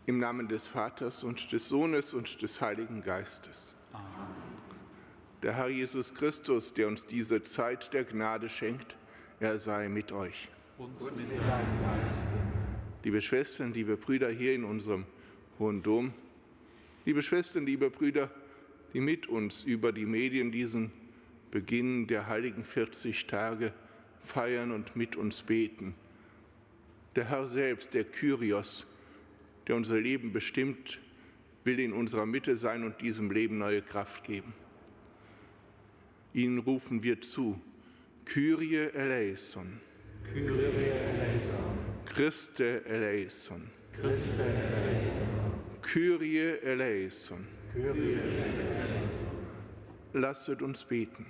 Im Namen des Vaters und des Sohnes und des Heiligen Geistes. Amen. Der Herr Jesus Christus, der uns diese Zeit der Gnade schenkt, er sei mit euch. Und mit deinem Geiste. Liebe Schwestern, liebe Brüder hier in unserem Hohen Dom, liebe Schwestern, liebe Brüder, die mit uns über die Medien diesen Beginn der heiligen 40 Tage feiern und mit uns beten. Der Herr selbst, der Kyrios, der unser Leben bestimmt, will in unserer Mitte sein und diesem Leben neue Kraft geben. Ihnen rufen wir zu: Kyrie eleison, Kyrie eleison, Christe eleison, Christe eleison, Kyrie eleison. Kyrie eleison. Lasset uns beten.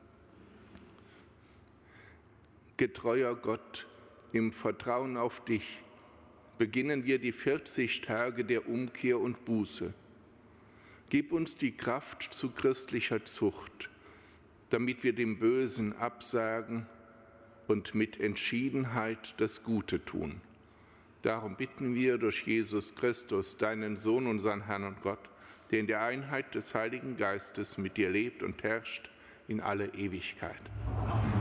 Getreuer Gott, im Vertrauen auf dich beginnen wir die 40 Tage der Umkehr und Buße. Gib uns die Kraft zu christlicher Zucht, damit wir dem Bösen absagen und mit Entschiedenheit das Gute tun. Darum bitten wir durch Jesus Christus, deinen Sohn, unseren Herrn und Gott, der in der Einheit des Heiligen Geistes mit dir lebt und herrscht in alle Ewigkeit. Amen.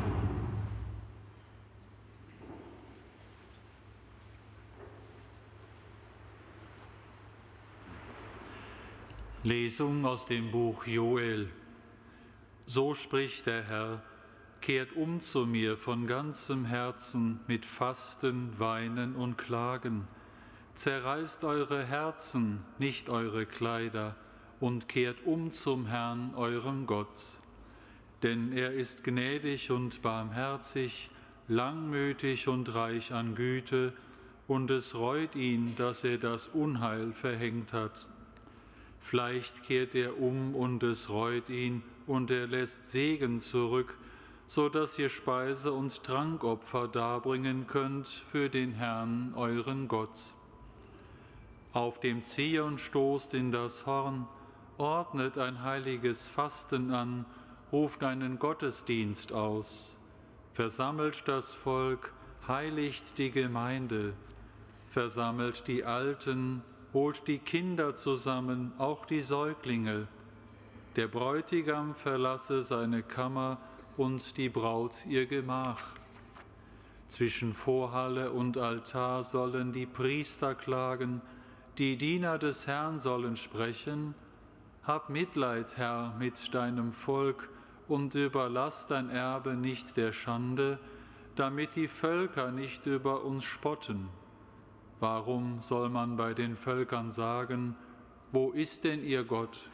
Lesung aus dem Buch Joel. So spricht der Herr: Kehrt um zu mir von ganzem Herzen mit Fasten, Weinen und Klagen. Zerreißt eure Herzen, nicht eure Kleider, und kehrt um zum Herrn, eurem Gott. Denn er ist gnädig und barmherzig, langmütig und reich an Güte, und es reut ihn, dass er das Unheil verhängt hat. Vielleicht kehrt er um und es reut ihn, und er lässt Segen zurück, so dass ihr Speise- und Trankopfer darbringen könnt für den Herrn, euren Gott. Auf dem Zion stoßt in das Horn, ordnet ein heiliges Fasten an, ruft einen Gottesdienst aus, versammelt das Volk, heiligt die Gemeinde, versammelt die Alten, holt die Kinder zusammen, auch die Säuglinge. Der Bräutigam verlasse seine Kammer und die Braut ihr Gemach. Zwischen Vorhalle und Altar sollen die Priester klagen, die Diener des Herrn sollen sprechen: Hab Mitleid, Herr, mit deinem Volk und überlass dein Erbe nicht der Schande, damit die Völker nicht über uns spotten. Warum soll man bei den Völkern sagen: Wo ist denn ihr Gott?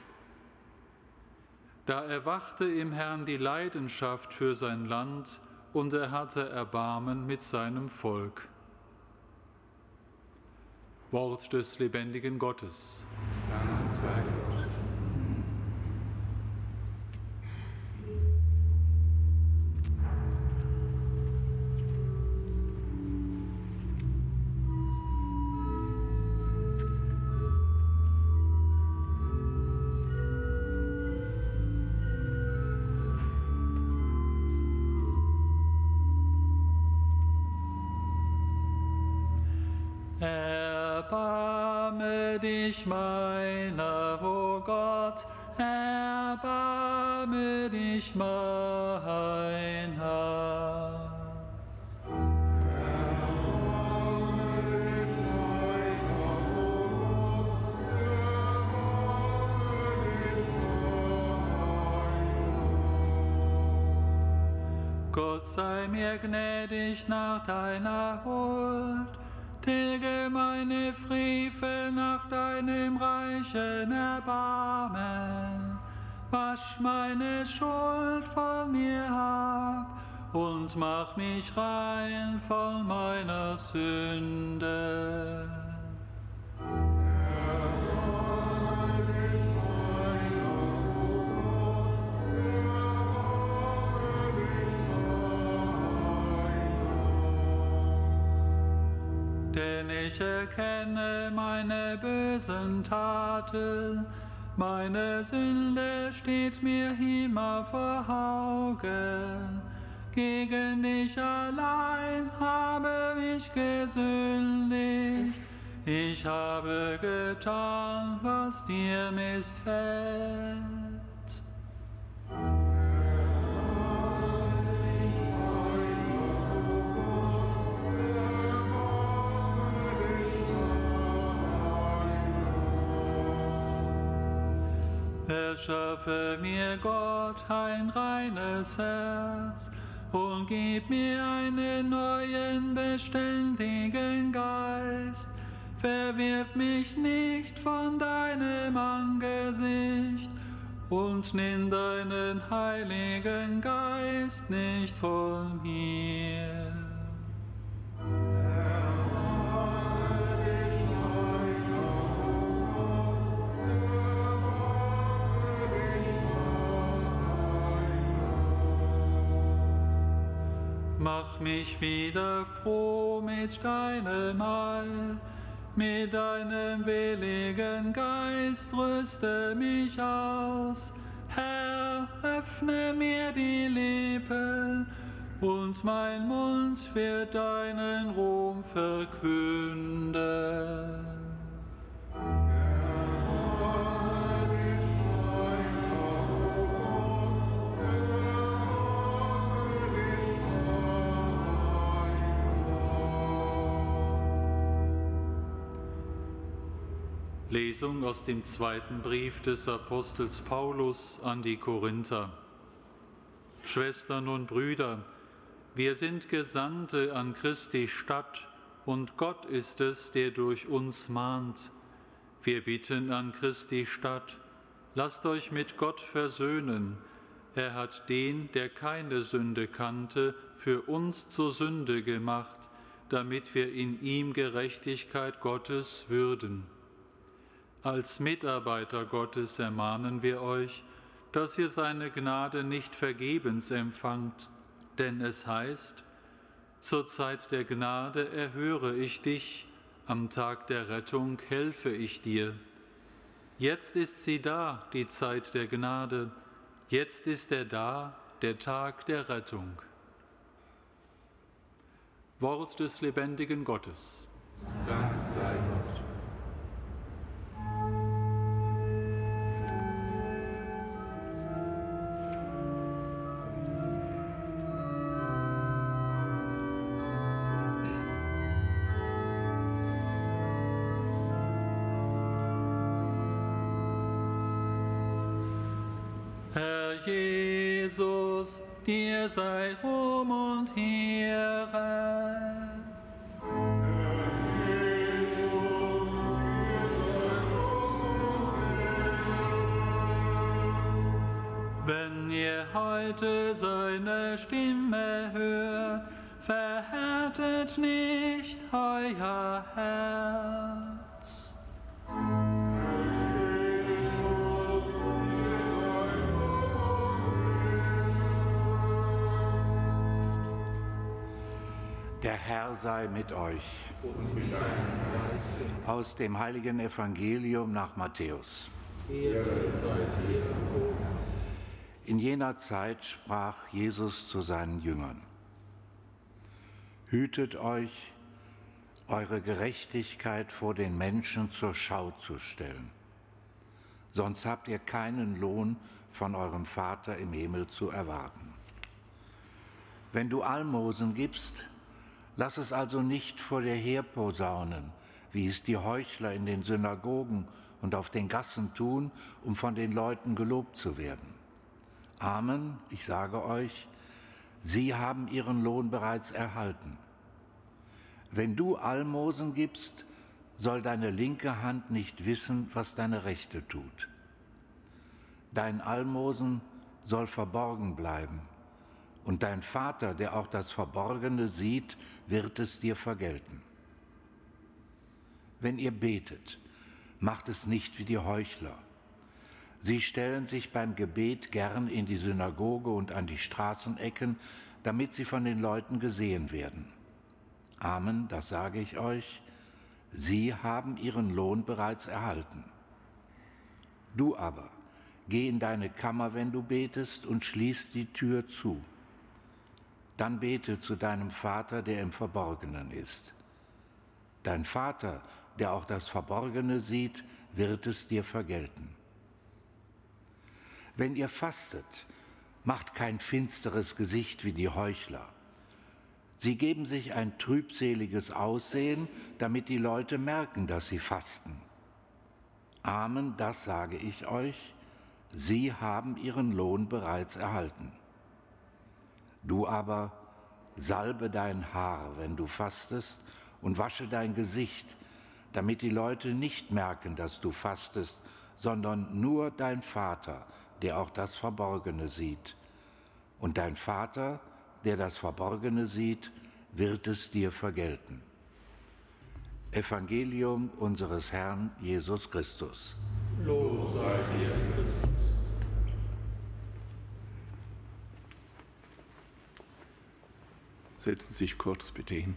Da erwachte im Herrn die Leidenschaft für sein Land, und er hatte Erbarmen mit seinem Volk. Wort des lebendigen Gottes. Dank sei Gott. Erbarme dich meiner, o Gott, erbarme dich meiner. Gott sei mir gnädig nach deiner Huld, tilge meine Frevel nach deinem reichen Erbarmen, wasch meine Schuld von mir ab und mach mich rein von meiner Sünde. Denn ich erkenne meine bösen Taten, meine Sünde steht mir immer vor Augen. Gegen dich allein habe ich gesündigt, ich ich habe getan, was dir missfällt. Verschaffe mir, Gott, ein reines Herz und gib mir einen neuen, beständigen Geist. Verwirf mich nicht von deinem Angesicht und nimm deinen Heiligen Geist nicht von mir. Mach mich wieder froh mit deinem Heil, mit deinem willigen Geist rüste mich aus. Herr, öffne mir die Lippen, und mein Mund wird deinen Ruhm verkünden. Lesung aus dem zweiten Brief des Apostels Paulus an die Korinther. Schwestern und Brüder, wir sind Gesandte an Christi Stadt, und Gott ist es, der durch uns mahnt. Wir bitten an Christi Stadt, lasst euch mit Gott versöhnen. Er hat den, der keine Sünde kannte, für uns zur Sünde gemacht, damit wir in ihm Gerechtigkeit Gottes würden. Als Mitarbeiter Gottes ermahnen wir euch, dass ihr seine Gnade nicht vergebens empfangt, denn es heißt, zur Zeit der Gnade erhöre ich dich, am Tag der Rettung helfe ich dir. Jetzt ist sie da, die Zeit der Gnade, jetzt ist er da, der Tag der Rettung. Wort des lebendigen Gottes. Dank sei Gott. Herr Jesus, dir sei Ruhm und Ehre. Wenn ihr heute seine Stimme hört, verhärtet nicht euer Herz. Der Herr sei mit euch. Aus dem heiligen Evangelium nach Matthäus. In jener Zeit sprach Jesus zu seinen Jüngern: Hütet euch, eure Gerechtigkeit vor den Menschen zur Schau zu stellen. Sonst habt ihr keinen Lohn von eurem Vater im Himmel zu erwarten. Wenn du Almosen gibst, lass es also nicht vor dir herposaunen, wie es die Heuchler in den Synagogen und auf den Gassen tun, um von den Leuten gelobt zu werden. Amen, ich sage euch, sie haben ihren Lohn bereits erhalten. Wenn du Almosen gibst, soll deine linke Hand nicht wissen, was deine rechte tut. Dein Almosen soll verborgen bleiben. Und dein Vater, der auch das Verborgene sieht, wird es dir vergelten. Wenn ihr betet, macht es nicht wie die Heuchler. Sie stellen sich beim Gebet gern in die Synagoge und an die Straßenecken, damit sie von den Leuten gesehen werden. Amen, das sage ich euch, sie haben ihren Lohn bereits erhalten. Du aber, geh in deine Kammer, wenn du betest, und schließ die Tür zu. Dann bete zu deinem Vater, der im Verborgenen ist. Dein Vater der auch das Verborgene sieht, wird es dir vergelten. Wenn ihr fastet, macht kein finsteres Gesicht wie die Heuchler. Sie geben sich ein trübseliges Aussehen, damit die Leute merken, dass sie fasten. Amen, das sage ich euch, sie haben ihren Lohn bereits erhalten. Du aber salbe dein Haar, wenn du fastest, und wasche dein Gesicht, damit die Leute nicht merken, dass du fastest, sondern nur dein Vater, der auch das Verborgene sieht. Und dein Vater, der das Verborgene sieht, wird es dir vergelten. Evangelium unseres Herrn Jesus Christus. Lob sei dir, Christus. Setzen Sie sich kurz bitte hin.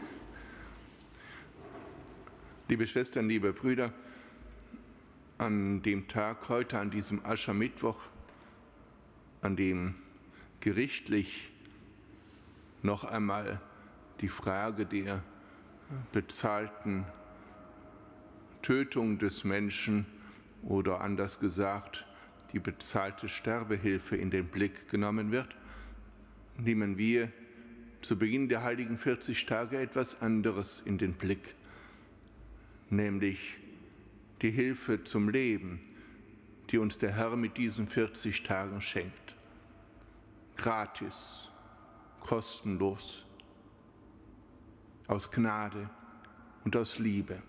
Liebe Schwestern, liebe Brüder, an dem Tag heute, an diesem Aschermittwoch, an dem gerichtlich noch einmal die Frage der bezahlten Tötung des Menschen oder anders gesagt die bezahlte Sterbehilfe in den Blick genommen wird, nehmen wir zu Beginn der heiligen 40 Tage etwas anderes in den Blick, nämlich die Hilfe zum Leben, die uns der Herr mit diesen 40 Tagen schenkt. Gratis, kostenlos, aus Gnade und aus Liebe.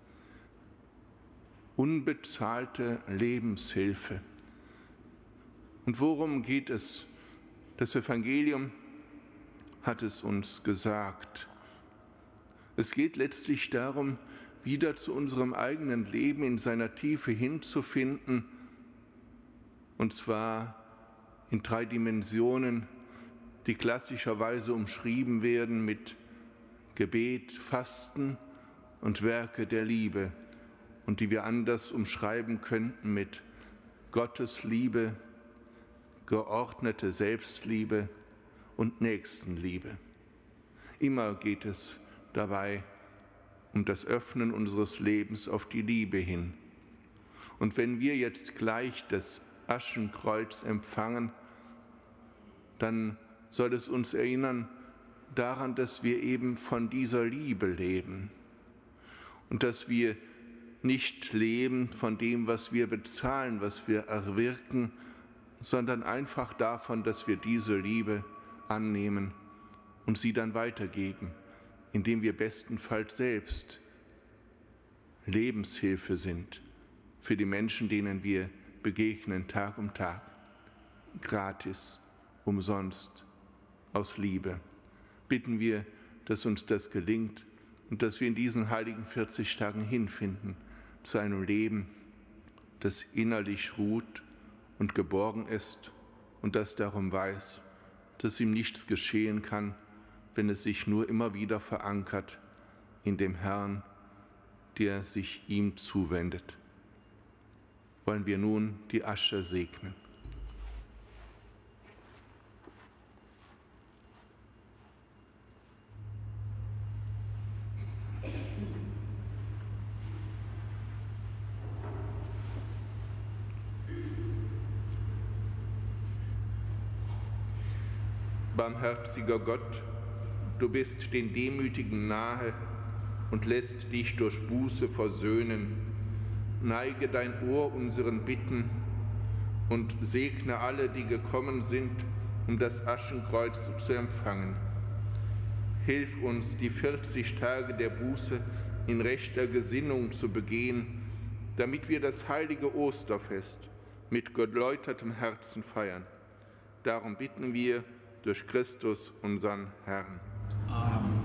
Unbezahlte Lebenshilfe. Und worum geht es? Das Evangelium hat es uns gesagt. Es geht letztlich darum, wieder zu unserem eigenen Leben in seiner Tiefe hinzufinden, und zwar in 3 Dimensionen, die klassischerweise umschrieben werden mit Gebet, Fasten und Werke der Liebe und die wir anders umschreiben könnten mit Gottes Liebe, geordnete Selbstliebe und Nächstenliebe. Immer geht es dabei um das Öffnen unseres Lebens auf die Liebe hin. Und wenn wir jetzt gleich das Aschenkreuz empfangen, dann soll es uns erinnern daran, dass wir eben von dieser Liebe leben und dass wir nicht leben von dem, was wir bezahlen, was wir erwirken, sondern einfach davon, dass wir diese Liebe annehmen und sie dann weitergeben, indem wir bestenfalls selbst Lebenshilfe sind für die Menschen, denen wir begegnen Tag um Tag, gratis, umsonst, aus Liebe. Bitten wir, dass uns das gelingt und dass wir in diesen heiligen 40 Tagen hinfinden zu einem Leben, das innerlich ruht und geborgen ist und das darum weiß, dass ihm nichts geschehen kann, wenn es sich nur immer wieder verankert in dem Herrn, der sich ihm zuwendet. Wollen wir nun die Asche segnen. Barmherziger Gott, du bist den Demütigen nahe und lässt dich durch Buße versöhnen. Neige dein Ohr unseren Bitten und segne alle, die gekommen sind, um das Aschenkreuz zu empfangen. Hilf uns, die 40 Tage der Buße in rechter Gesinnung zu begehen, damit wir das heilige Osterfest mit geläutertem Herzen feiern. Darum bitten wir durch Christus, unseren Herrn. Amen.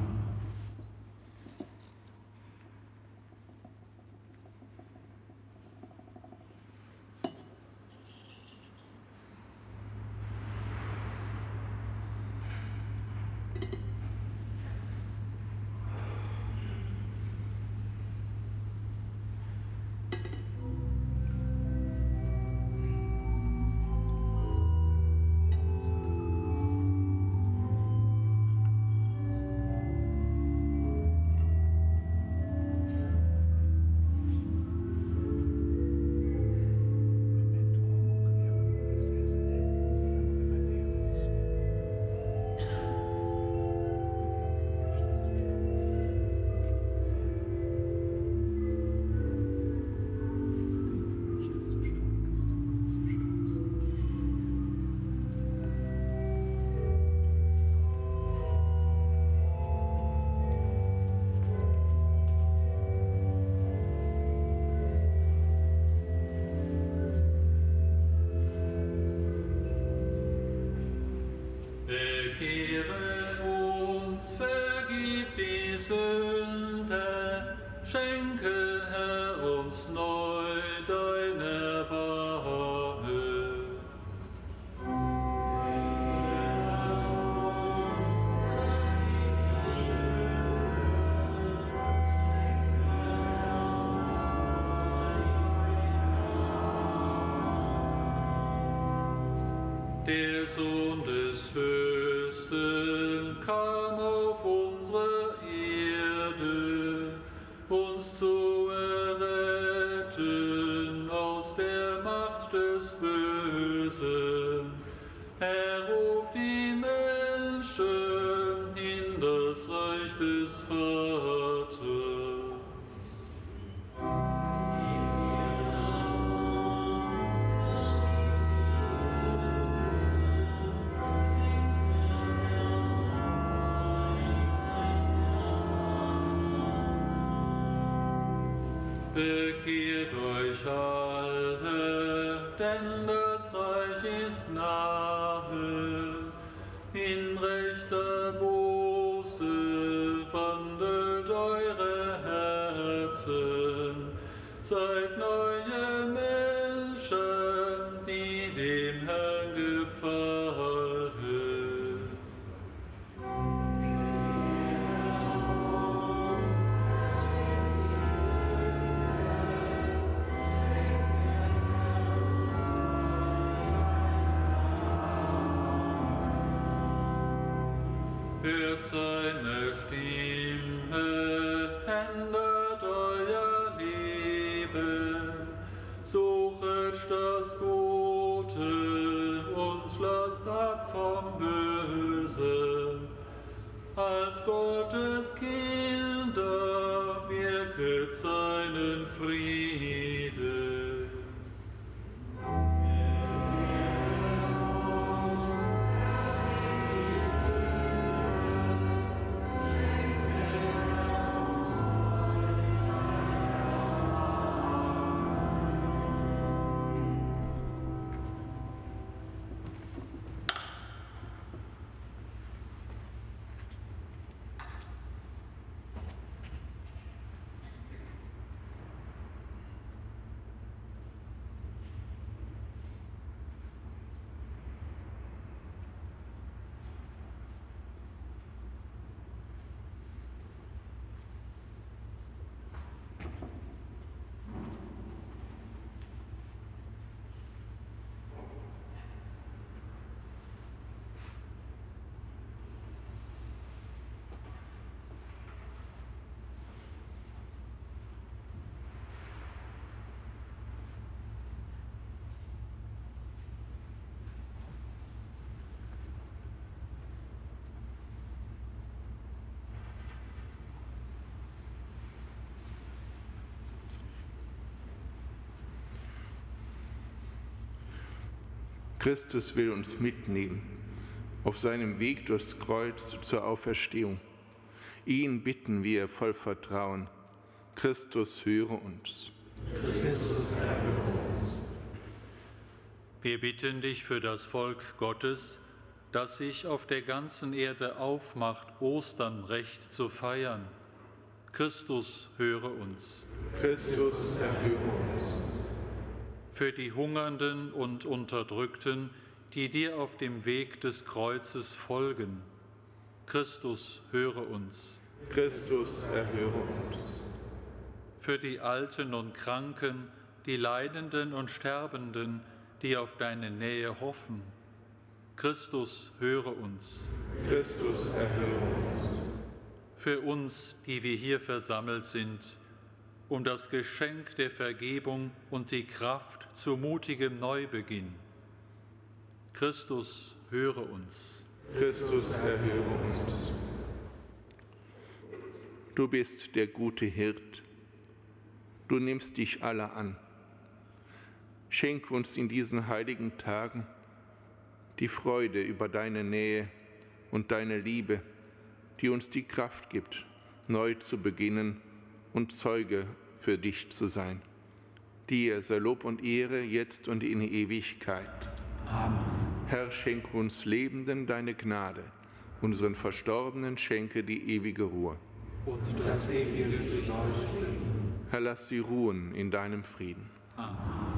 schenke, Herr, uns neu dein Erbarmen. Der Sohn des Fürsten kam auf unsere Erde, uns zu erretten aus der Macht des Bösen. Er ruft die Menschen in das Reich des Vaters. Bekehrt euch alle, denn das Reich ist nahe. In rechter Buße wandelt eure Herzen. Seid neue Menschen, die dem Herrn gefallen. Hört seine Stimme, ändert euer Leben, suchet das Gute und lasst ab vom Bösen. Als Gottes Kinder wirket seinen Frieden. Christus will uns mitnehmen auf seinem Weg durchs Kreuz zur Auferstehung. Ihn bitten wir voll Vertrauen. Christus, höre uns. Wir bitten dich für das Volk Gottes, das sich auf der ganzen Erde aufmacht, Ostern recht zu feiern. Christus, höre uns. Christus, erhöre uns. Für die Hungernden und Unterdrückten, die dir auf dem Weg des Kreuzes folgen. Christus, höre uns. Christus, erhöre uns. Für die Alten und Kranken, die Leidenden und Sterbenden, die auf deine Nähe hoffen. Christus, höre uns. Christus, erhöre uns. Für uns, die wir hier versammelt sind, um das Geschenk der Vergebung und die Kraft zu mutigem Neubeginn. Christus, höre uns. Christus, erhöre uns. Du bist der gute Hirt. Du nimmst dich aller an. Schenk uns in diesen heiligen Tagen die Freude über deine Nähe und deine Liebe, die uns die Kraft gibt, neu zu beginnen und Zeuge für dich zu sein. Dir sei Lob und Ehre jetzt und in Ewigkeit. Amen. Herr, schenke uns Lebenden deine Gnade, unseren Verstorbenen schenke die ewige Ruhe. und das ewige durchleuchten. Herr, lass sie ruhen in deinem Frieden. Amen.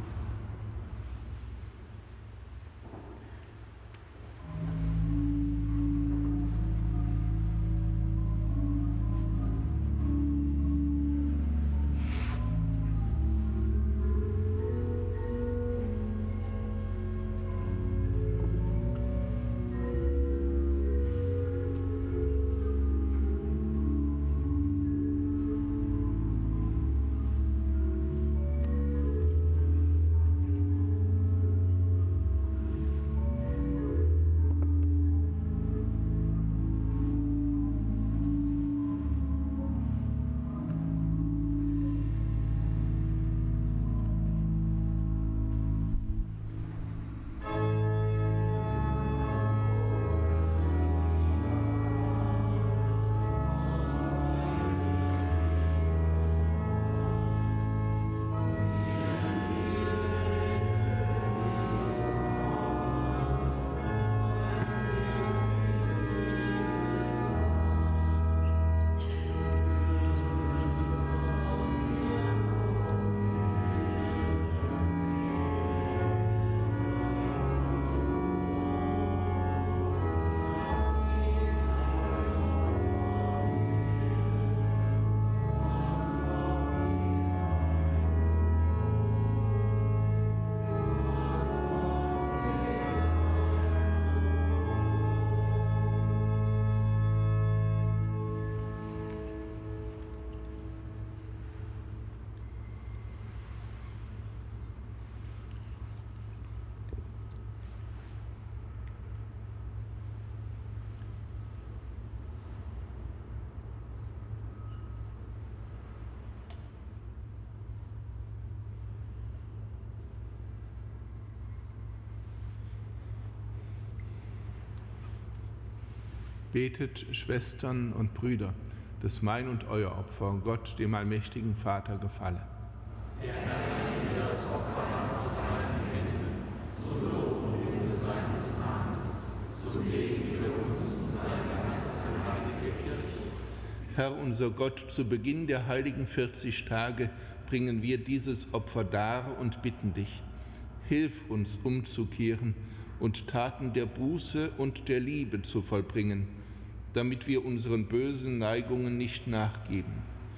Betet, Schwestern und Brüder, dass mein und euer Opfer Gott, dem allmächtigen Vater, gefalle. Der Herr nehme das Opfer aus deinen Händen, zum Lob und Ehre seines Namens, zum Segen für uns und seine ganze heilige Kirche. Herr unser Gott, zu Beginn der heiligen 40 Tage bringen wir dieses Opfer dar und bitten dich, hilf uns umzukehren und Taten der Buße und der Liebe zu vollbringen, damit wir unseren bösen Neigungen nicht nachgeben.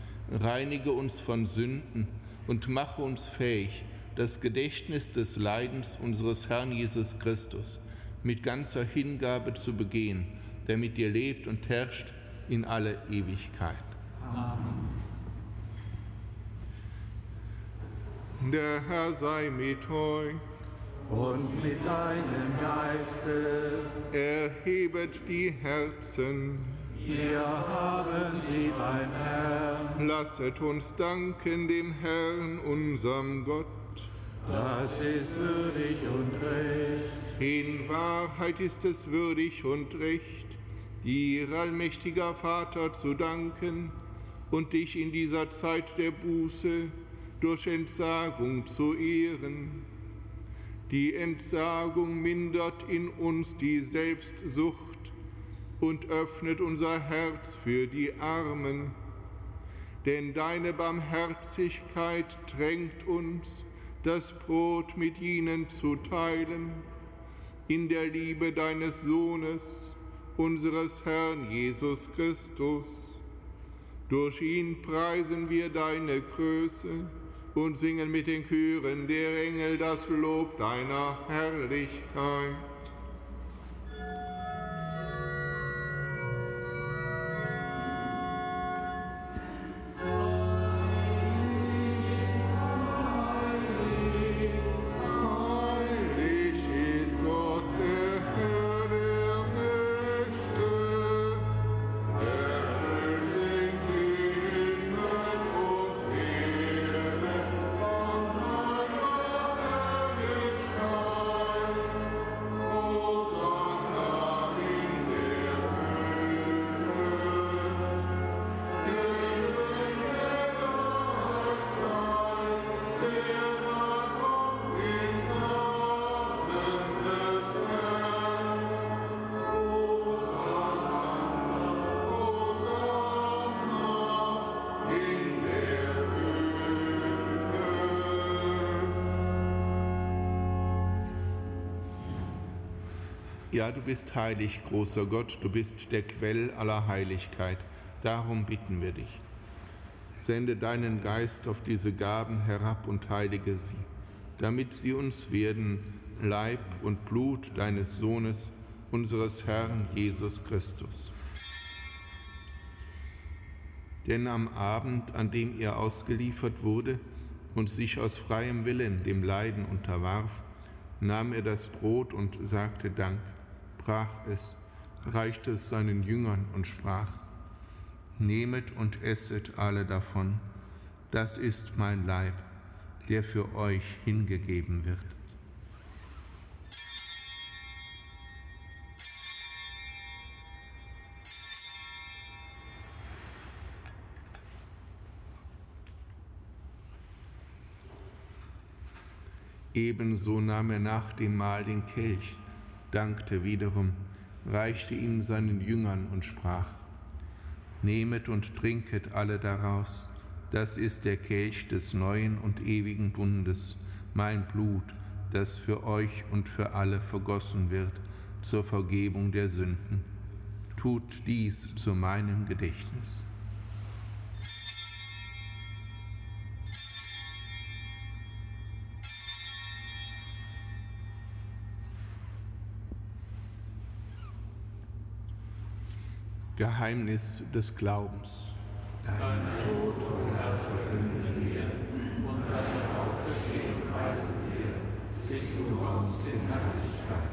Reinige uns von Sünden und mache uns fähig, das Gedächtnis des Leidens unseres Herrn Jesus Christus mit ganzer Hingabe zu begehen, der mit dir lebt und herrscht in alle Ewigkeit. Amen. Der Herr sei mit euch. Und mit deinem Geiste. Erhebet die Herzen. Wir haben sie beim Herrn. Lasset uns danken dem Herrn, unserem Gott. Das ist würdig und recht. In Wahrheit ist es würdig und recht, dir, allmächtiger Vater, zu danken und dich in dieser Zeit der Buße durch Entsagung zu ehren. Die Entsagung mindert in uns die Selbstsucht und öffnet unser Herz für die Armen. Denn deine Barmherzigkeit drängt uns, das Brot mit ihnen zu teilen, in der Liebe deines Sohnes, unseres Herrn Jesus Christus. Durch ihn preisen wir deine Größe und singen mit den Chören der Engel das Lob deiner Herrlichkeit. Oh Ja, du bist heilig, großer Gott, du bist der Quell aller Heiligkeit. Darum bitten wir dich. Sende deinen Geist auf diese Gaben herab und heilige sie, damit sie uns werden Leib und Blut deines Sohnes, unseres Herrn Jesus Christus. Denn am Abend, an dem er ausgeliefert wurde und sich aus freiem Willen dem Leiden unterwarf, nahm er das Brot und sagte Dank, brach es, reichte es seinen Jüngern und sprach: Nehmet und esset alle davon, das ist mein Leib, der für euch hingegeben wird. Ebenso nahm er nach dem Mahl den Kelch, dankte wiederum, reichte ihn seinen Jüngern und sprach: Nehmet und trinket alle daraus, das ist der Kelch des neuen und ewigen Bundes, mein Blut, das für euch und für alle vergossen wird zur Vergebung der Sünden. Tut dies zu meinem Gedächtnis. Geheimnis des Glaubens. Deinen Tod, o Herr, verkünden wir, und deine Auferstehung preisen wir, bis du kommst in Herrlichkeit.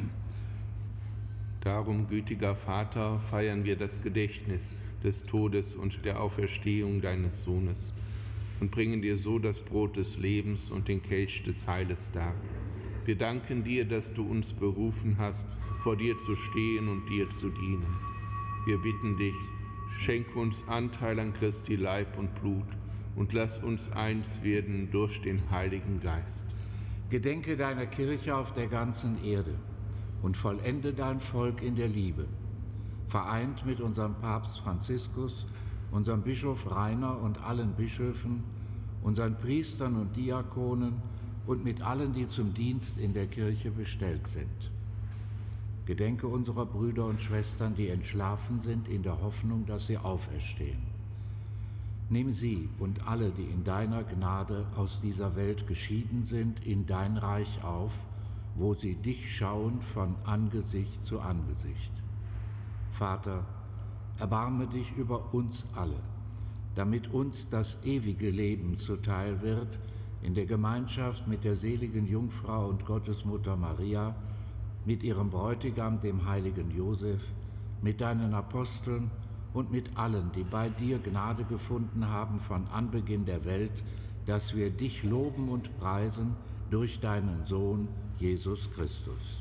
Darum, gütiger Vater, feiern wir das Gedächtnis des Todes und der Auferstehung deines Sohnes und bringen dir so das Brot des Lebens und den Kelch des Heiles dar. Wir danken dir, dass du uns berufen hast, vor dir zu stehen und dir zu dienen. Wir bitten dich, schenke uns Anteil an Christi Leib und Blut und lass uns eins werden durch den Heiligen Geist. Gedenke deiner Kirche auf der ganzen Erde und vollende dein Volk in der Liebe, vereint mit unserem Papst Franziskus, unserem Bischof Rainer und allen Bischöfen, unseren Priestern und Diakonen und mit allen, die zum Dienst in der Kirche bestellt sind. Gedenke unserer Brüder und Schwestern, die entschlafen sind, in der Hoffnung, dass sie auferstehen. Nimm sie und alle, die in deiner Gnade aus dieser Welt geschieden sind, in dein Reich auf, wo sie dich schauen von Angesicht zu Angesicht. Vater, erbarme dich über uns alle, damit uns das ewige Leben zuteil wird, in der Gemeinschaft mit der seligen Jungfrau und Gottesmutter Maria, mit ihrem Bräutigam, dem heiligen Josef, mit deinen Aposteln und mit allen, die bei dir Gnade gefunden haben von Anbeginn der Welt, dass wir dich loben und preisen durch deinen Sohn, Jesus Christus.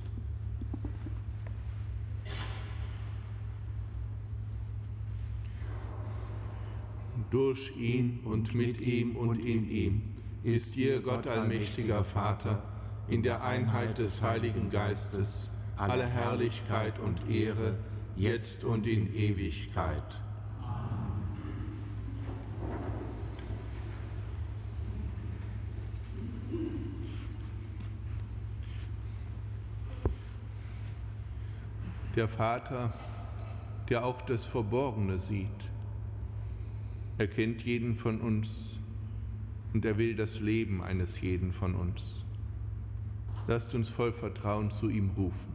Durch ihn und mit ihm und in ihm ist dir, Gott allmächtiger Vater, in der Einheit des Heiligen Geistes, alle Herrlichkeit und Ehre, jetzt und in Ewigkeit. Der Vater, der auch das Verborgene sieht, er kennt jeden von uns und er will das Leben eines jeden von uns. Lasst uns voll Vertrauen zu ihm rufen.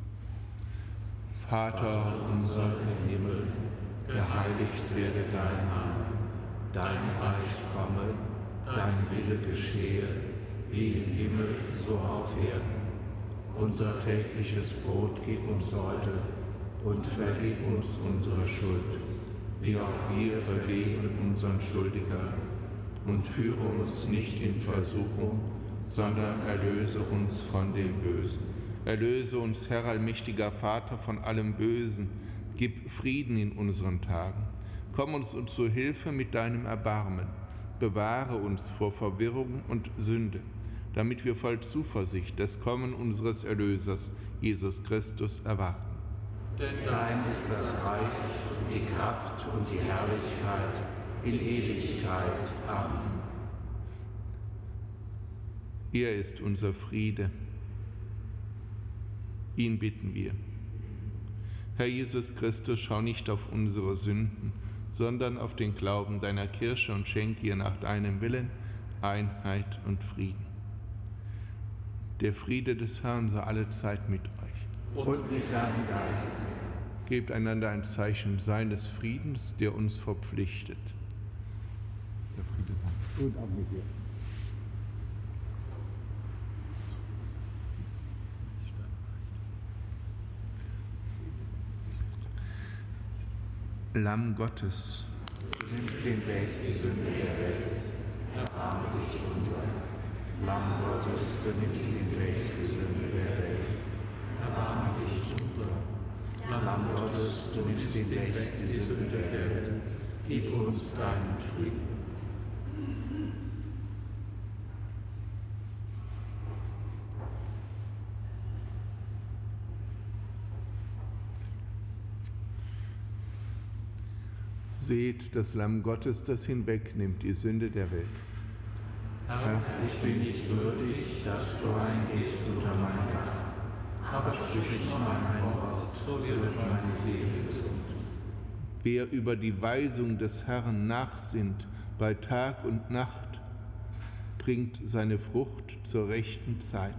Vater unser im Himmel, geheiligt werde dein Name, dein Reich komme, dein Wille geschehe, wie im Himmel, so auf Erden. Unser tägliches Brot gib uns heute und vergib uns unsere Schuld, wie auch wir vergeben unseren Schuldigern. Und führe uns nicht in Versuchung, sondern erlöse uns von dem Bösen. Erlöse uns, Herr allmächtiger Vater, von allem Bösen. Gib Frieden in unseren Tagen. Komm uns zu Hilfe mit deinem Erbarmen. Bewahre uns vor Verwirrung und Sünde, damit wir voll Zuversicht das Kommen unseres Erlösers, Jesus Christus, erwarten. Denn dein ist das Reich, die Kraft und die Herrlichkeit in Ewigkeit. Amen. Er ist unser Friede. Ihn bitten wir. Herr Jesus Christus, schau nicht auf unsere Sünden, sondern auf den Glauben deiner Kirche und schenke ihr nach deinem Willen Einheit und Frieden. Der Friede des Herrn sei alle Zeit mit euch. Und mit deinem Geist. Gebt einander ein Zeichen seines Friedens, der uns verpflichtet. Der Friede sei. Und auch mit dir. Lamm Gottes, Du nimmst hinweg die Sünde der Welt, erbarme dich unser. Lamm Gottes, du nimmst hinweg die Sünde der Welt, erbarme dich unser. Lamm Gottes, du nimmst hinweg die Sünde der Welt, gib uns deinen Frieden. seht das Lamm Gottes, das hinwegnimmt die Sünde der Welt. Herr, ich bin nicht würdig, dass du eingehst unter mein Dach, aber sprich nur ein Wort, so wird meine Seele gesund. Wer über die Weisung des Herrn nachsinnt bei Tag und Nacht, bringt seine Frucht zur rechten Zeit.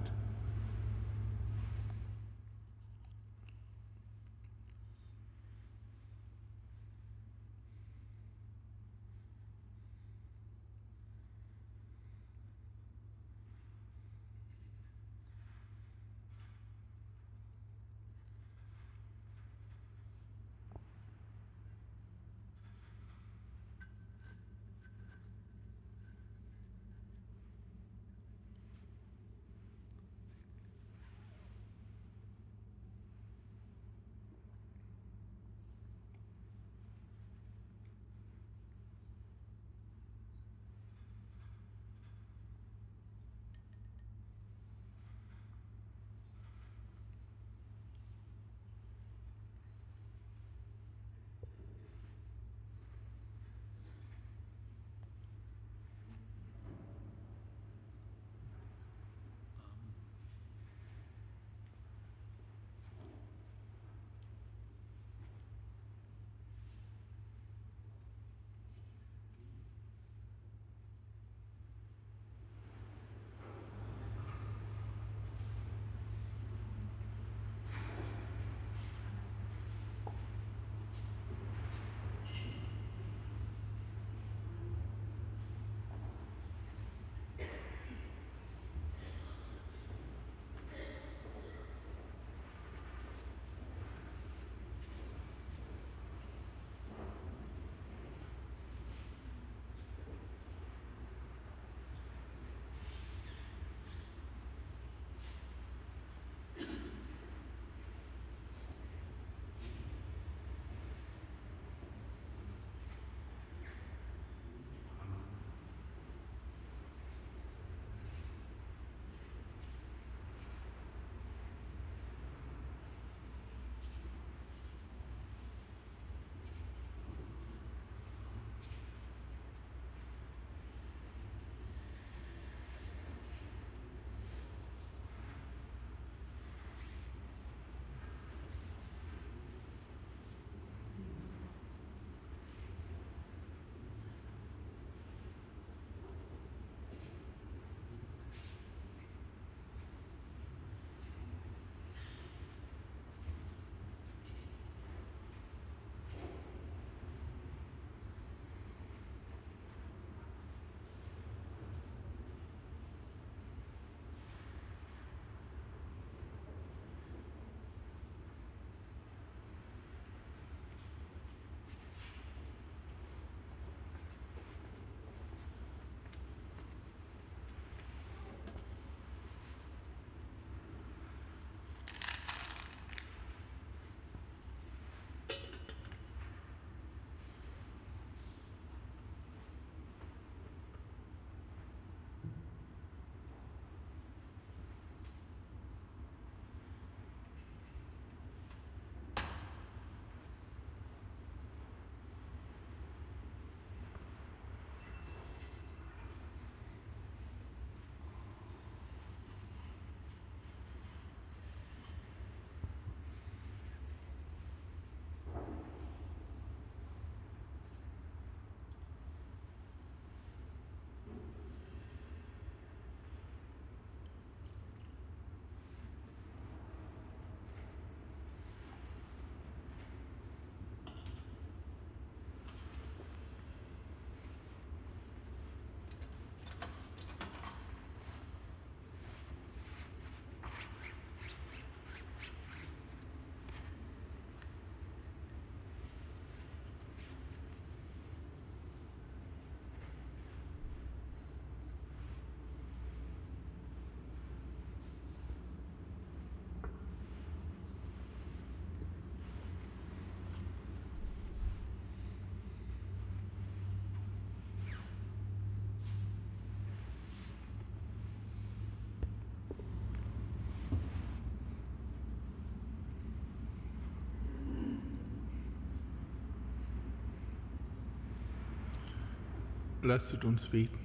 Lasset uns beten.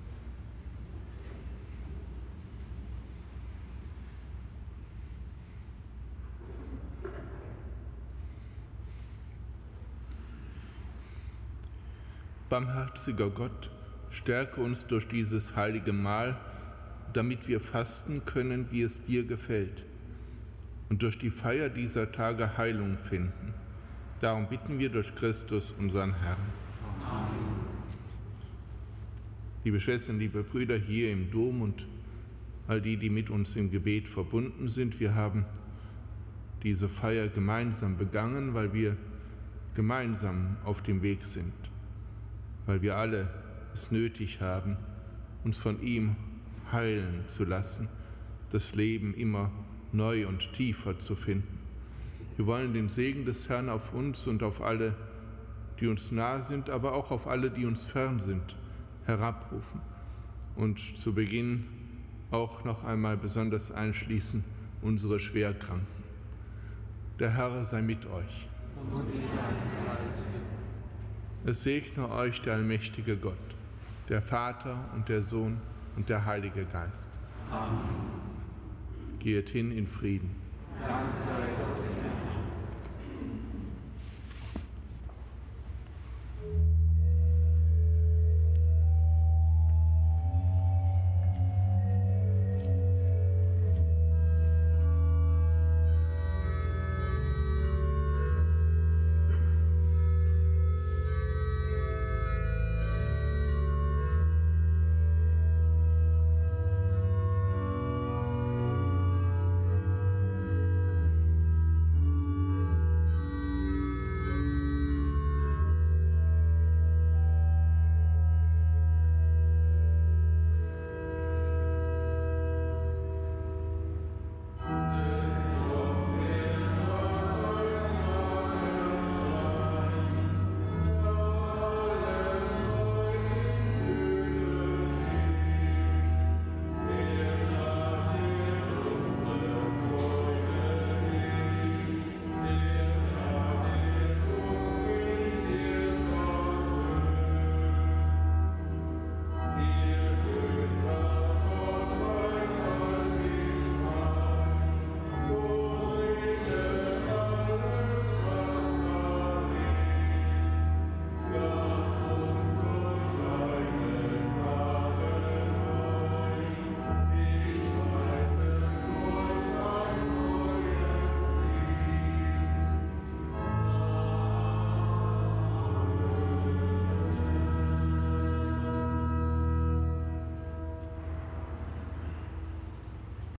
Barmherziger Gott, stärke uns durch dieses heilige Mahl, damit wir fasten können, wie es dir gefällt, und durch die Feier dieser Tage Heilung finden. Darum bitten wir durch Christus, unseren Herrn. Amen. Liebe Schwestern, liebe Brüder hier im Dom und all die, die mit uns im Gebet verbunden sind, wir haben diese Feier gemeinsam begangen, weil wir gemeinsam auf dem Weg sind, weil wir alle es nötig haben, uns von ihm heilen zu lassen, das Leben immer neu und tiefer zu finden. Wir wollen den Segen des Herrn auf uns und auf alle, die uns nahe sind, aber auch auf alle, die uns fern sind, herabrufen. Und zu Beginn auch noch einmal besonders einschließen unsere Schwerkranken. Der Herr sei mit euch. Und mit deinem Geist. Es segne euch der allmächtige Gott, der Vater und der Sohn und der Heilige Geist. Amen. Geht hin in Frieden. Dank sei Gott.